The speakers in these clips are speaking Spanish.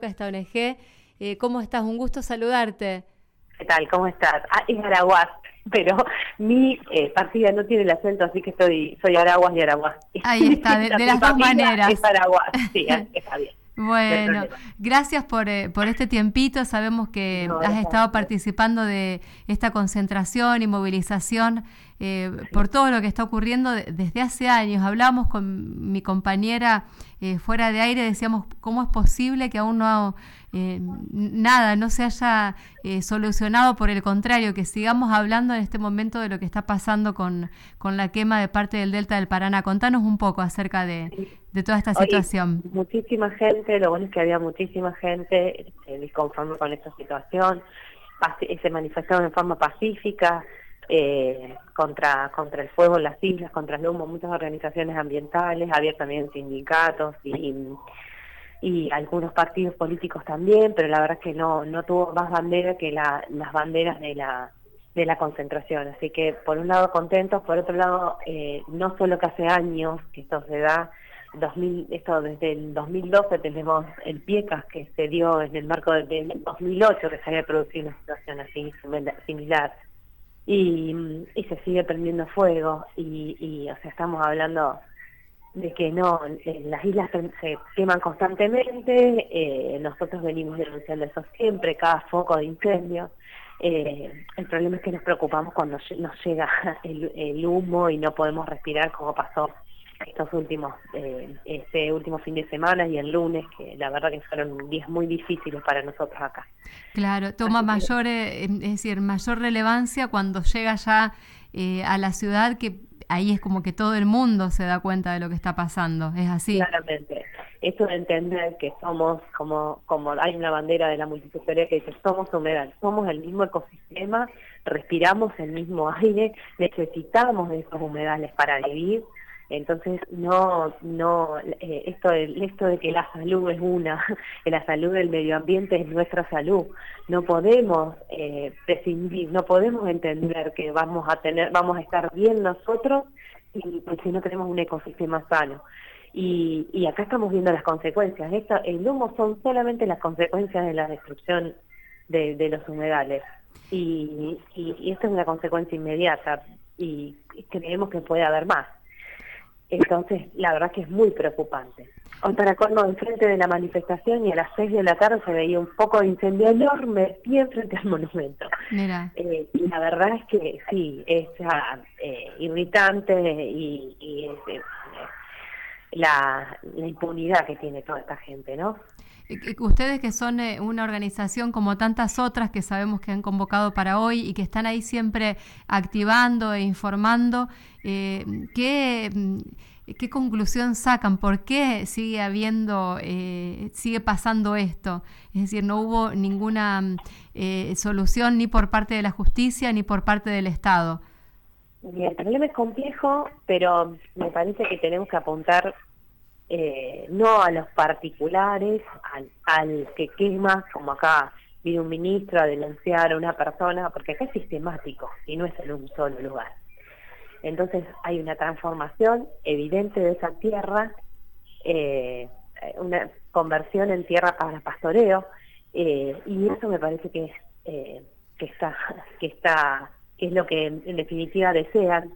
esta ONG. ¿Cómo estás? Un gusto saludarte. ¿Qué tal? ¿Cómo estás? Es Araguaz, pero mi partida no tiene el acento, así que soy Araguaz y Araguaz. Ahí está, de Mi las dos familia maneras. es Araguaz, sí, está bien. No hay Bueno, problema. gracias por este tiempito. Sabemos que No, has gracias a estado ustedes. participando de esta concentración y movilización por todo lo que está ocurriendo desde hace años. Hablábamos con mi compañera fuera de aire, decíamos cómo es posible que aún nada no se haya solucionado, por el contrario, que sigamos hablando en este momento de lo que está pasando con la quema de parte del Delta del Paraná. Contanos un poco acerca de toda esta Hoy situación. muchísima gente, lo bueno es que había muchísima gente disconforme con esta situación, se manifestaron en forma pacífica contra el fuego en las islas, contra el humo, muchas organizaciones ambientales, había también sindicatos y algunos partidos políticos también, pero la verdad es que no tuvo más bandera que las banderas de la concentración. Así que por un lado contentos, por otro lado no solo que hace años que esto se da, desde el 2012 tenemos el PIECAS que se dio en el marco del 2008 que se había producido una situación así similar y se sigue prendiendo fuego y o sea, estamos hablando de que no, las islas se queman constantemente, nosotros venimos denunciando eso siempre, cada foco de incendio. El problema es que nos preocupamos cuando nos llega el humo y no podemos respirar, como pasó este último fin de semana y el lunes, que la verdad que fueron días muy difíciles para nosotros acá. Claro, toma Así que mayor, es decir, mayor relevancia cuando llega ya a la ciudad, que ahí es como que todo el mundo se da cuenta de lo que está pasando. ¿Es así? claramente, esto de entender que somos, como hay una bandera de la multisectorial que dice, somos humedal, somos el mismo ecosistema, respiramos el mismo aire, necesitamos de esos humedales para vivir. Entonces, esto de que la salud es que la salud del medio ambiente es nuestra salud, no podemos prescindir, no podemos entender que vamos a estar bien nosotros si no tenemos un ecosistema sano. Y acá estamos viendo las consecuencias. El humo son solamente las consecuencias de la destrucción de los humedales. Y esto es una consecuencia inmediata y creemos que puede haber más. Entonces, la verdad que es muy preocupante. Hoy para colmo, enfrente de la manifestación y a las 6 de la tarde se veía un foco de incendio enorme bien frente al monumento. Mira. Y la verdad es que sí, es irritante y la impunidad que tiene toda esta gente, ¿no? Ustedes que son una organización como tantas otras que sabemos que han convocado para hoy y que están ahí siempre activando e informando, ¿qué conclusión sacan? ¿Por qué sigue pasando esto? Es decir, no hubo ninguna solución ni por parte de la justicia ni por parte del Estado. Y el problema es complejo, pero me parece que tenemos que apuntar no a los particulares, al que quema, como acá viene un ministro a denunciar a una persona, porque acá es sistemático y no es en un solo lugar. Entonces hay una transformación evidente de esa tierra, una conversión en tierra para pastoreo, y eso me parece que es lo que en definitiva desean,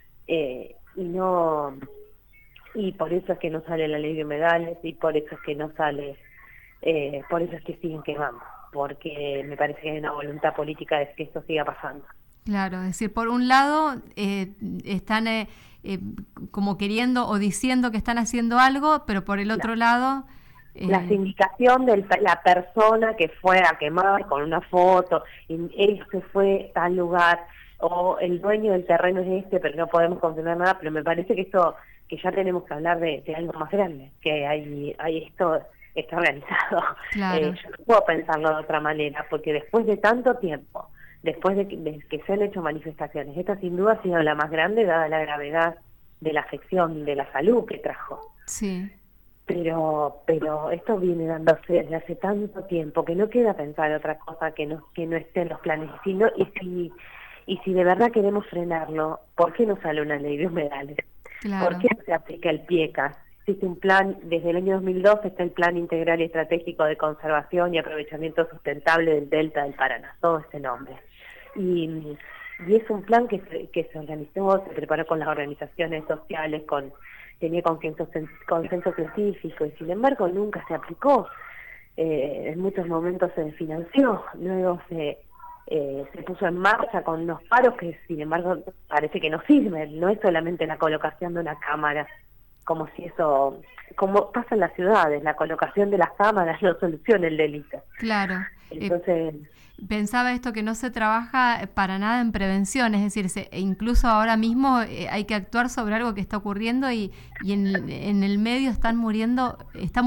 y por eso es que no sale la ley de humedales y por eso es que no sale, por eso es que siguen quemando, porque me parece que hay una voluntad política de que esto siga pasando. Claro, es decir, por un lado están como queriendo o diciendo que están haciendo algo, pero por el otro lado... La sindicación de la persona que fue a quemar con una foto, y él se fue a tal lugar, o el dueño del terreno es pero no podemos confirmar nada, pero me parece que esto, que ya tenemos que hablar de algo más grande, que hay esto está organizado. Claro. Yo no puedo pensarlo de otra manera, porque después de tanto tiempo, después de que se han hecho manifestaciones, esta sin duda ha sido la más grande dada la gravedad de la afección de la salud que trajo. Sí. Pero esto viene dándose desde hace tanto tiempo que no queda pensar otra cosa que no esté en los planes. Y si de verdad queremos frenarlo, ¿por qué no sale una ley de humedales? Claro. ¿Por qué no se aplica el PIECAS? existe un plan, desde el año 2012 está el Plan Integral y Estratégico de Conservación y Aprovechamiento Sustentable del Delta del Paraná, todo ese nombre. Y es un plan que se organizó, se preparó con las organizaciones sociales, tenía consenso científico, y sin embargo nunca se aplicó. En muchos momentos se financió, luego se puso en marcha con unos paros que sin embargo parece que no sirven. No es solamente la colocación de una cámara, como si eso, como pasa en las ciudades, la colocación de las cámaras no soluciona el delito. Claro. Entonces, pensaba esto, que no se trabaja para nada en prevención, es decir, incluso ahora mismo hay que actuar sobre algo que está ocurriendo y en el medio está muriendo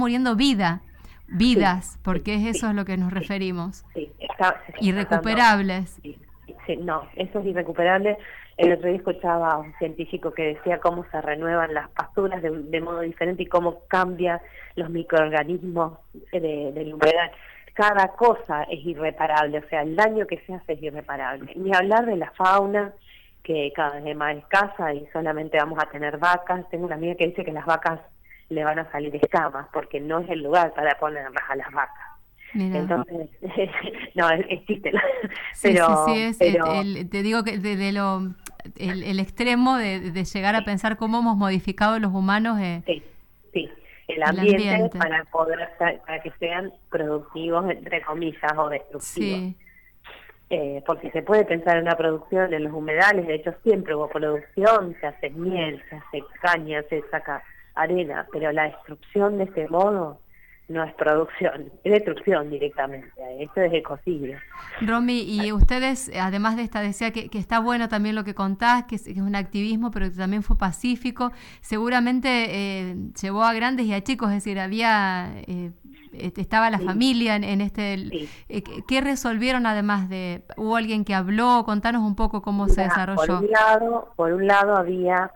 vidas, porque eso es lo que nos referimos. Sí, irrecuperables. No, eso es irrecuperable. El otro día escuchaba a un científico que decía cómo se renuevan las pasturas de modo diferente y cómo cambian los microorganismos de la humedad. Cada cosa es irreparable, o sea, el daño que se hace es irreparable. Ni hablar de la fauna, que cada vez es más escasa y solamente vamos a tener vacas. Tengo una amiga que dice que las vacas le van a salir escamas porque no es el lugar para ponerlas a las vacas. Mira. Entonces, no, existe. Pero te digo que el extremo de llegar a pensar cómo hemos modificado los humanos el ambiente para que sean productivos, entre comillas, o destructivos. Porque se puede pensar en una producción en los humedales. De hecho siempre hubo producción, se hace miel, se hace caña, se saca arena, pero la destrucción de este modo no es producción, es destrucción directamente. Esto es ecocidio. Romy, y ustedes, además de esta, decía que está bueno también lo que contás, que es un activismo, pero que también fue pacífico. Seguramente llevó a grandes y a chicos, es decir, estaba la familia en este... ¿Qué resolvieron además de...? ¿Hubo alguien que habló? Contanos un poco cómo se desarrolló. Por un lado había...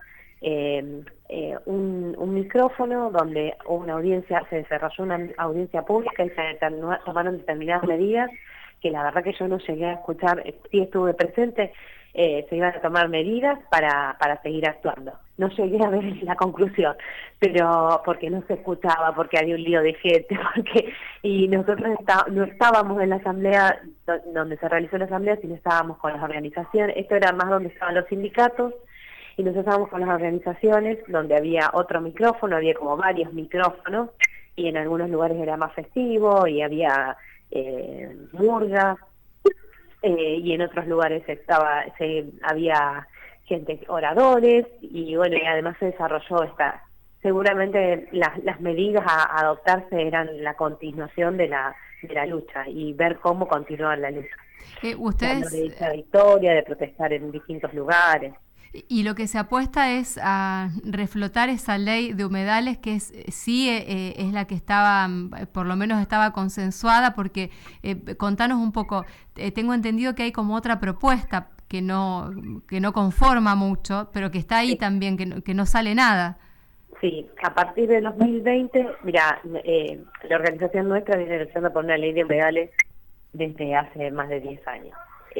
un micrófono donde una audiencia, se desarrolló una audiencia pública y se tomaron determinadas medidas que la verdad que yo no llegué a escuchar. Sí estuve presente. Se iban a tomar medidas para seguir actuando. No llegué a ver la conclusión, pero porque no se escuchaba, porque había un lío de gente, y nosotros no estábamos en la asamblea donde se realizó la asamblea, sino estábamos con las organizaciones. Esto era más donde estaban los sindicatos, y nosotros estábamos con las organizaciones donde había otro micrófono, había como varios micrófonos, y en algunos lugares era más festivo, y había murga, y en otros lugares había gente, oradores, y bueno, y además se desarrolló seguramente las medidas a adoptarse eran la continuación de la lucha, y ver cómo continuar la lucha. Ustedes... De esa victoria, de protestar en distintos lugares. Y lo que se apuesta es a reflotar esa ley de humedales que es la que estaba, por lo menos estaba consensuada, porque contanos un poco, tengo entendido que hay como otra propuesta que no conforma mucho, pero que está ahí también, que no sale nada. Sí, a partir de 2020, mira, la organización nuestra viene luchando por una ley de humedales desde hace más de 10 años.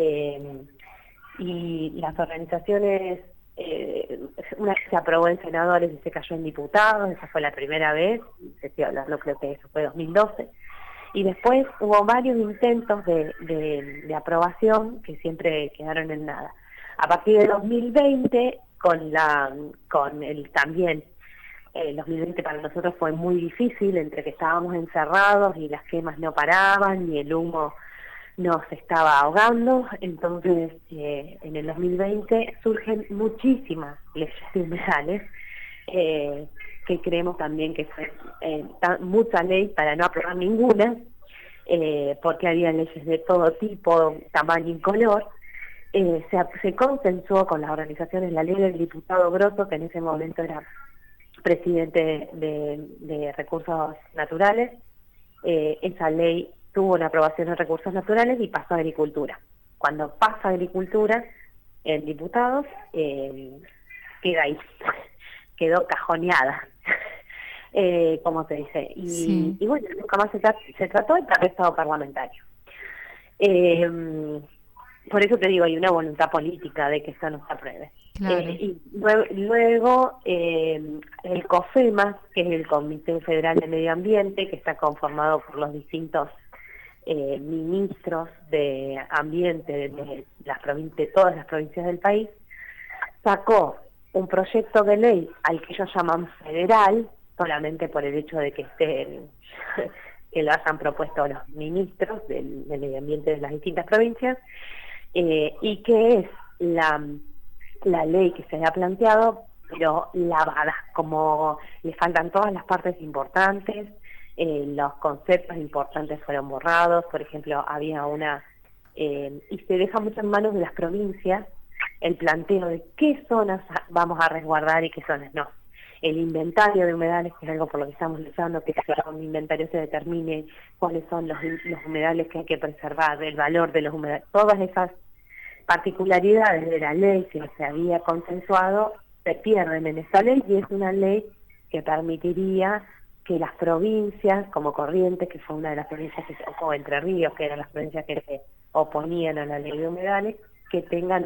Y las organizaciones, una vez se aprobó en senadores y se cayó en diputados, esa fue la primera vez, estoy hablando, creo que eso fue 2012, y después hubo varios intentos de aprobación que siempre quedaron en nada. A partir de 2020, también, 2020 para nosotros fue muy difícil, entre que estábamos encerrados y las quemas no paraban y el humo nos estaba ahogando. Entonces en el 2020 surgen muchísimas leyes de humedales, que creemos también que fue mucha ley para no aprobar ninguna, porque había leyes de todo tipo, tamaño y color. Se consensuó con las organizaciones la ley del diputado Grosso, que en ese momento era presidente de Recursos Naturales. Esa ley tuvo una aprobación en Recursos Naturales y pasó a Agricultura. Cuando pasa a Agricultura, en diputados, queda ahí, quedó cajoneada, como se dice. Y bueno, nunca más se trató, y está estado parlamentario. por eso te digo, hay una voluntad política de que esto no se apruebe. Claro. Y luego el COFEMA, que es el Comité Federal de Medio Ambiente, que está conformado por los distintos ministros de ambiente de todas las provincias del país, sacó un proyecto de ley al que ellos llaman federal, solamente por el hecho de que que lo hayan propuesto los ministros del medio ambiente de las distintas provincias, y que es la ley que se había planteado, pero lavada, como le faltan todas las partes importantes, los conceptos importantes fueron borrados. Por ejemplo, había y se deja mucho en manos de las provincias el planteo de qué zonas vamos a resguardar y qué zonas no. El inventario de humedales, que es algo por lo que estamos luchando, que con un inventario se determine cuáles son los humedales que hay que preservar, el valor de los humedales, todas esas particularidades de la ley que se había consensuado se pierden en esa ley, y es una ley que permitiría que las provincias, como Corrientes, que fue una de las provincias, o Entre Ríos, que eran las provincias que se oponían a la ley de humedales, que tengan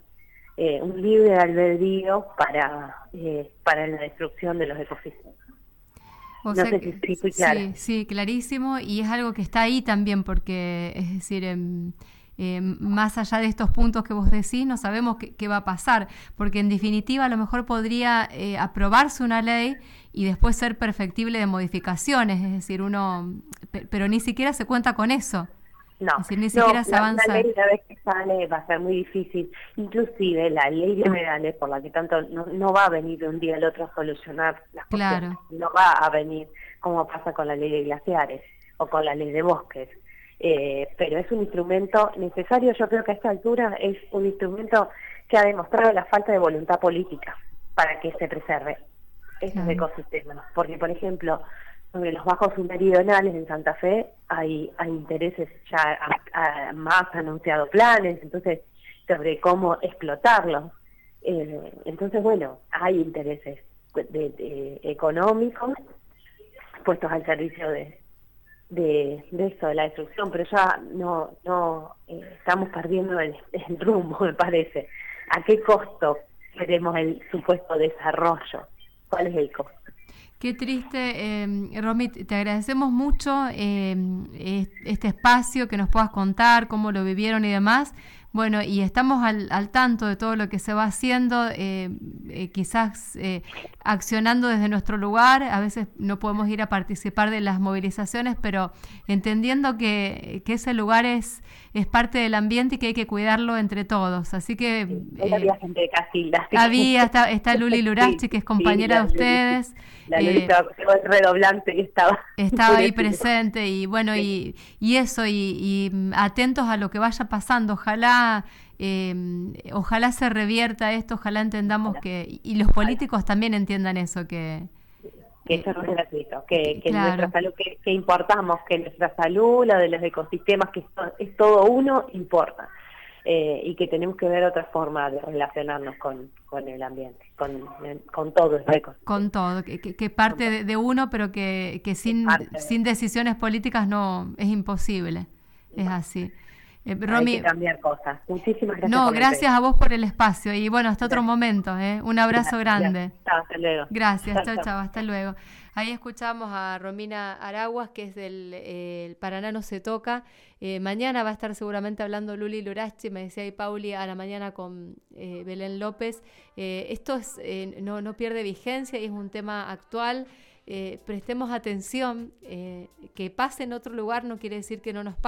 un libre albedrío para la destrucción de los ecosistemas. O sea, sé si fui clara. Sí, clarísimo, y es algo que está ahí también, porque es decir, más allá de estos puntos que vos decís, no sabemos qué va a pasar, porque en definitiva a lo mejor podría aprobarse una ley y después ser perfectible de modificaciones, es decir, pero ni siquiera se cuenta con eso. No, es decir, ni siquiera se avanza. La ley, una vez que sale, va a ser muy difícil. Inclusive la ley de humedales, por la que tanto no va a venir de un día al otro a solucionar las cuestiones. Claro. No va a venir como pasa con la ley de glaciares o con la ley de bosques. Pero es un instrumento necesario. Yo creo que a esta altura es un instrumento que ha demostrado la falta de voluntad política para que se preserve esos ecosistemas. Porque, por ejemplo, sobre los bajos meridionales en Santa Fe hay intereses, ya más anunciado planes, entonces, sobre cómo explotarlos. Entonces, bueno, hay intereses económicos puestos al servicio de eso, de la destrucción, pero ya no estamos perdiendo el rumbo, me parece. ¿A qué costo queremos el supuesto desarrollo? ¿Cuál es el costo? Qué triste, Romy, te agradecemos mucho este espacio, que nos puedas contar cómo lo vivieron y demás. Bueno, y estamos al tanto de todo lo que se va haciendo, quizás accionando desde nuestro lugar. A veces no podemos ir a participar de las movilizaciones, pero entendiendo que ese lugar es parte del ambiente y que hay que cuidarlo entre todos. Así que había gente de Casilda. Está Luli Lurachi, que es compañera de ustedes. La Luli estaba redoblante y estaba ahí presente, y bueno, y eso, y atentos a lo que vaya pasando. Ojalá se revierta esto, ojalá entendamos y los políticos también entiendan eso, que eso no es gratuito, que claro. Nuestra salud, que importamos, que nuestra salud, la de los ecosistemas, que es todo uno, importa. Y que tenemos que ver otra forma de relacionarnos con el ambiente, con todo el ecosistema. Con todo, que parte de uno, pero que sin decisiones políticas no es imposible. Es así. Romy, hay que cambiar cosas. Muchísimas gracias. Gracias a vos por el espacio, y bueno, hasta otro momento. Un abrazo grande. Hasta luego. Gracias, chao, hasta luego. Ahí escuchamos a Romina Araguas, que es del Paraná No Se Toca. Mañana va a estar seguramente hablando Luli Lurachi, me decía ahí Pauli, a la mañana con Belén López. Esto no pierde vigencia y es un tema actual. Prestemos atención, que pase en otro lugar no quiere decir que no nos pase.